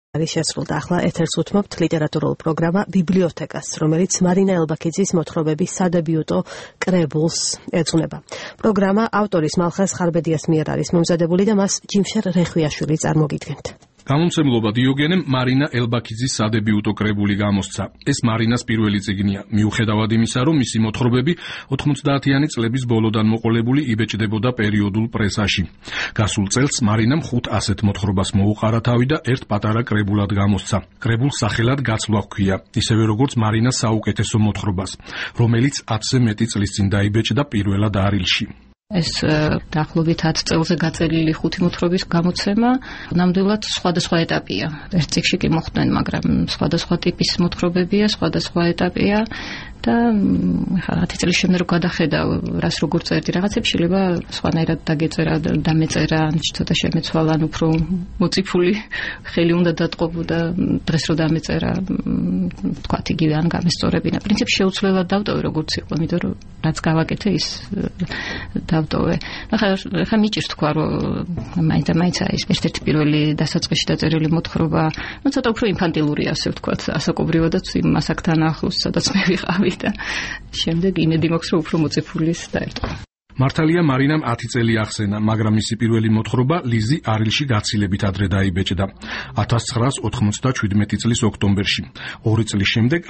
არის შესრულდა. ახლა ეთერს უთმობთ ლიტერატურულ პროგრამა ბიბლიოთეკას, რომელიც მარინა ელბაქიძის მოთხრობების სადებიუტო კრებულს ეძღვნება. პროგრამა ავტორის მალხაზ ხარბედიას მიერ არის მომზადებული და მას ჯიმშერ რეხვიაშვილი წარმოგიდგენთ. გამომცემლობა დიოგენემ მარინა ელბაქიძის სადებიუტო კრებული გამოსცა. ეს მარინას პირველი წიგნია, მიუხედავად იმისა, რომ მისი მოთხრობები 90-იანი წლების ბოლოდან მოყოლებული იბეჭდებოდა პერიოდულ პრესაში. გასულ წელს მარინამ 5 ასეთ მოთხრობას მოუყარა თავი და ერთ პატარა კრებულად გამოსცა. კრებულს სახელად გაცვლა ჰქვია, ისევე როგორც მარინას საუკეთესო მოთხრობას, რომელიც 10-ზე მეტი წლის წინ დაიბეჭდა პირველად არილში. ეს დაახლოებით 10 წელზე გაწელილი 5 მოთხრობის გამოცემა ნამდვილად სხვადასხვა ეტაპია. ერთ წიგნში კი მოხდნენ, მაგრამ სხვადასხვა ტიპის მოთხრობებია, სხვადასხვა ეტაპია და ხა 10 წლის შემდეგ რო გადახედავ, რას როგორ წერდი, რაღაცებს შეიძლება სხვანაირად დაგეწერა, დამეწერა, ან ცოტა შემეცვალა, ან უფრო მოციფული ხელი უნდა დატყობო და დღეს რო დამეწერა, თქვათ იგივე ან გამესწორებინა. პრინციპში შეუცვლელად დავტოვე როგორც იყო, იმიტომ რომ რაც გავაკეთე ის დავტოვე. ხა მიჭირს თქვა რომ მაინც არის ერთ-ერთი პირველი დასაწყისში დაწერილი მოთხრობა, ცოტა უფრო ინფანტილურია, ასე ვთქვათ, ასაკობრივადაც იმ ასაკთან ახლოს, სადაც მე ვიყავი და შემდეგ იმედი მაქვს რომ უფრო მოწიფულის დაერტყა. მართალია მარინამ 10 წელი ახსენა, მაგრამ მისი პირველი მოთხრობა ლიზი არილში გაცილებით ადრე დაიბეჭდა 1997 წლის ოქტომბერში. 2 წლის შემდეგ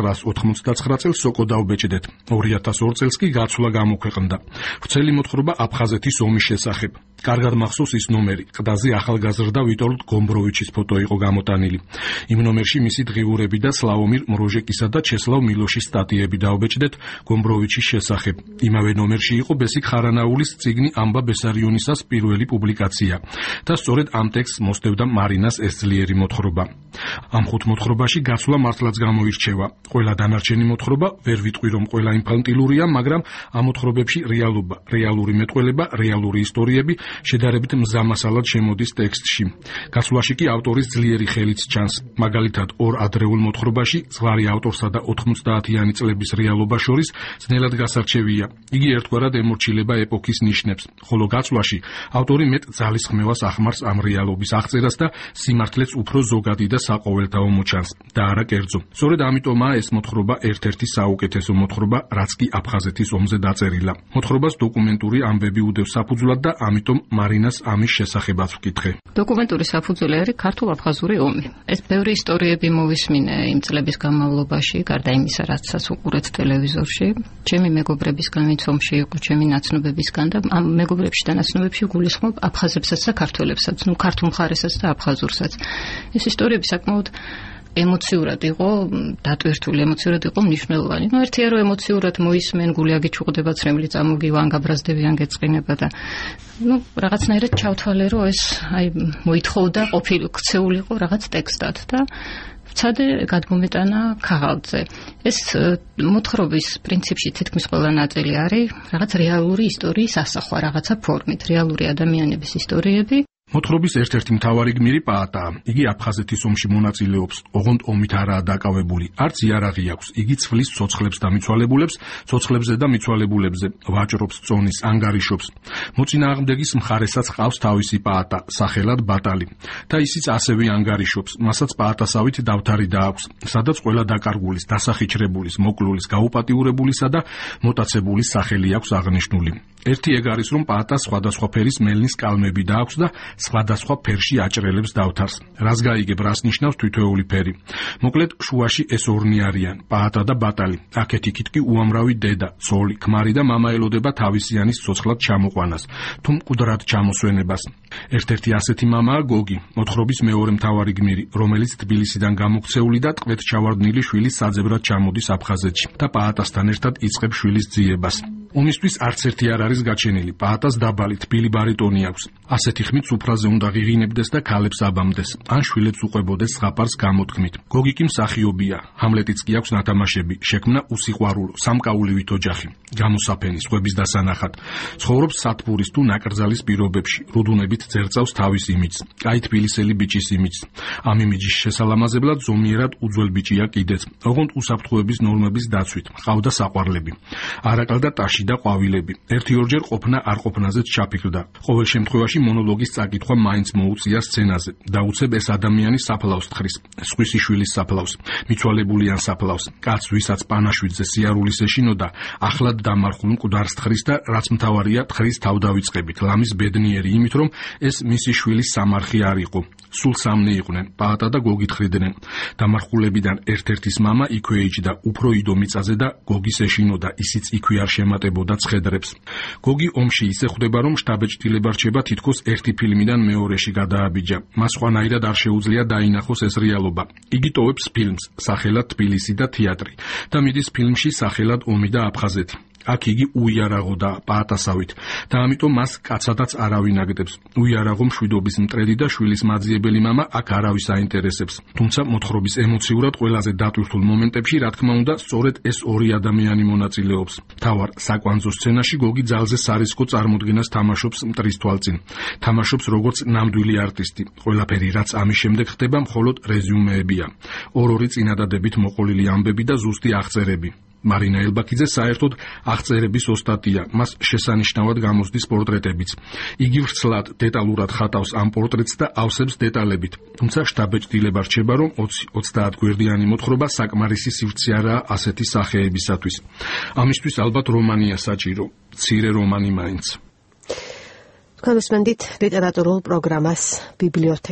1999 წელს სოკო დაუბეჭდეთ. 2002 წელს კი გაცვლა გამოქვეყნდა. ვრცელი მოთხრობა აფხაზეთის ომის შესახებ. კარგად მახსოვს ის ნომერი, ყდაზე ახალგაზრდა ვიტოლდ გომბროვიჩის ფოტო იყო გამოტანილი. იმ ნომერში მისი დღიურები და სლავომირ მროჟეკისა და ჩესლავ მილოშის სტატიები დაუბეჭდეთ გომბროვიჩის შესახებ. იმავე ნომერში იყო ბესიკ ხარანაულის წიგნი ამბა ბესარიონისას პირველი პუბლიკაცია და სწორედ ამ ტექსტს მოსდევდა მარინას ეს ძლიერი მოთხრობა. ამ 5 მოთხრობაში გაცვლა მართლაც გამოირჩევა. ყველა დანარჩენი მოთხრობა ვერ ვიტყვი რომ ყველა ინფანტილურია, მაგრამ ამ მოთხრობებში რეალობა, რეალური მეტყველება, რეალური ისტორიები შედარებით მზამასალად შემოდის ტექსტში. გაცვლაში კი ავტორის ძლიერი ხელიც ჩანს. მაგალითად, ორ ადრეულ მოთხრობაში ზღვარი ავტორსა და 90-იანი წლების რეალობა შორის ძნელად გასარჩევია. იგი ერთგვარად ემორჩილება ეპოქის ნიშნებს, ხოლო გაცვლაში ავტორი მეტ ძალისხმევას ახმარს ამ რეალობის აღწერას და სიმართლეც უფრო ზოგადი და საყოველთაო მოჩანს და არა კერძო. სწორედ ამიტომაა ეს მოთხრობა ერთ-ერთი საუკეთესო მოთხრობა, რაც კი აფხაზეთის ომზე დაწერილა. მოთხრობას დოკუმენტური ამბები უდევს საფუძვლად და ამიტომ მარინას ამის შესახებაც ვკითხე. დოკუმენტური საფუძველი არის ქართულ-აფხაზური ომი. ეს ბევრი ისტორიები მოვისმინე იმ წლების განმავლობაში, გარდა იმისა, რაცაც უყურეთ ტელევიზორში. ჩემი მეგობრებისგან ვინც ომში იყო, ჩემი ნაცნობებისგან და ამ მეგობრებში და ნაცნობებში გულისხმობ აფხაზებსაც და ქართველებსაც, ქართულ მხარესაც და აფხაზურსაც. ეს ისტორიები საკმაოდ ემოციურად იყო დატვირთული, ემოციურად იყო მნიშვნელოვანი. ერთია რომ ემოციურად მოისმენ, გული აგიჩუყდება, ცრემლი წამოგივა, ან გაბრაზდებიან, გეწყინება და რაღაცნაირად ჩავთვალე რომ ეს მოითხოვდა ქცეულიყო რაღაც ტექსტად და ვცადე გადმომეტანა ქაღალდზე. ეს მოთხრობის პრინციპში თითქმის ყველა ნაწილი არის რაღაც რეალური ისტორიის ასახვა, რაღაცა ფორმით, რეალური ადამიანების ისტორიები. მოთხრობის ერთ-ერთი მთავარი გმირი პაატაა. იგი აფხაზეთის ომში მონაწილეობს, ოღონდ ომით არაა დაკავებული. არც იარაღი აქვს. იგი ცვლის ცოცხლებს და მიცვალებულებს, ცოცხლებზე და მიცვალებულებზე, ვაჭრობს, წონის, ანგარიშობს. მოწინააღმდეგის მხარესაც ყავს თავისი პაატა, სახელად ბატალი. და ისიც ასევე ანგარიშობს. მასაც პაატასავით დავთარი დააქვს, სადაც ყველა დაკარგულის, დასახიჩრებულის, მოკლულის, გაუპატიურებულისა და მოტაცებულის სახელი აქვს აღნიშნული. ერთი ეგ არის, რომ პაატას სხვადასხვა ფერის მელნის კალმები დააქვს და სხვადასხვა ფერში აჭრელებს დავთარს. რას გაიგებ, რას ნიშნავს თითოეული ფერი. მოკლედ, შუაში ეს ორნი არიან, პაატა და ბატალი. აქეთ-იქით კი უამრავი დედა, ცოლი, ქმარი და მამა ელოდება თავისიანის ცოცხლად ჩამოყვანას, თუ მკვდრად ჩამოსვენებას. ერთ-ერთი ასეთი მამაა გოგი, მოთხრობის მეორე მთავარი გმირი, რომელიც თბილისიდან გამოქცეული და ტყვედ ჩავარდნილი შვილის საძებრად ჩამოდის აფხაზეთში და პაატასთან ერთად იწყებს შვილის ძიებას. ომისთვის არც ერთი არ არის გაჩენილი. პაატას დაბალი, თბილი ბარიტონი აქვს. ასეთი ხმით სუფრაზე უნდა ღიღინებდეს და ქალებს აბამდეს, ან შვილებს უყვებოდეს ზღაპარს გამოთქმით. გოგი კი მსახიობია, ჰამლეტიც კი აქვს ნათამაშები, შექმნა უსიყვარულო, სამკაულივით ოჯახი, გამოსაფენი, სხვების დასანახად. ცხოვრობს სათბურის თუ ნაკრძალის პირობებში, რუდუნებით ძერწავს თავის იმიჯს, კაი თბილისელი ბიჭის იმიჯს. ამ იმიჯის შესალამაზებლად ზომიერად უძველ ბიჭია კიდეც, ოღონდ უსაფრთხოების ნორმების დაცვით, ჰყავდა საყვარლები. არაკლდა ტაში კაცი და ყვავილები. ერთი-ორჯერ ყოფნა არ ყოფნაზეც ჩაფიქრდა. ყოველ შემთხვევაში მონოლოგის წაკითხვა მაინც მოუწია სცენაზე. დაუცებ ეს ადამიანი საფლავს თხრის, სხვისი შვილის საფლავს, მიცვალებულიან საფლავს, კაც ვისაც პანაშვიდზე სიარულის ეშინოდა, ახლად დამარხულ მკვდარს თხრის და რაც მთავარია თხრის თავდავიწყებით, ლამის ბედნიერი იმით, რომ ეს მისი შვილის სამარხი არ იყო. სულ სამნი იყვნენ, პაატა და გოგი თხრიდნენ. დამარხულებიდან ერთ-ერთის მამა იქვე იჯდა, უფრო იდო მიწაზე და გოგის ეშინოდა, ისიც იქვე არ შემატებოდა ცხედრებს. გოგი ომში ისე ხვდება, რომ შტაბეჭდილება რჩება თითქოს ერთი ფილმიდან მეორეში გადააბიჯა. მას ხვანაირად არ შეუძლია დაინახოს ეს რეალობა. იგი ტოვებს ფილმს, სახელად თბილისი და თეატრი და მიდის ფილმში სახელად ომი და აფხაზეთი. აქ იგი უიარაღო და პაატასავით და ამიტომ მას კაცადაც არავინ აგდებს. უიარაღო მშვიდობის მტრედი და შვილის მაძიებელი მამა აქ არავის აინტერესებს. თუმცა მოთხრობის ემოციურად ყველაზე დატვირთულ მომენტებში, რა თქმა უნდა, სწორედ ეს ორი ადამიანი მონაწილეობს. მთავარ საკვანძო სცენაში გოგი ძალზე სარისკო წარმოდგენას თამაშობს მტრის თვალწინ. თამაშობს როგორც ნამდვილი არტისტი. ყველაფერი, რაც ამის შემდეგ ხდება, მხოლოდ რეზიუმეებია. ორ-ორი წინადადებით მოყოლილი ამბები და ზუსტი აღწერები. მარინა ელბაქიძე საერთოდ აღწერების ოსტატია, მას შესანიშნავად გამოსდის პორტრეტებიც. იგი ვრცლად, დეტალურად ხატავს ამ პორტრეტს და ავსებს დეტალებით. თუმცა შტაბეჭდილება რჩება, რომ 20-30 გვერდიანი მოთხრობა საკმარისი სივრცე არაა ასეთი სახეებისათვის. ამისთვის ალბათ რომანია საჭირო, მცირე რომანი მაინც. თქვენ უსმენთ ლიტერატურულ პროგრამას ბიბლიოთეკა.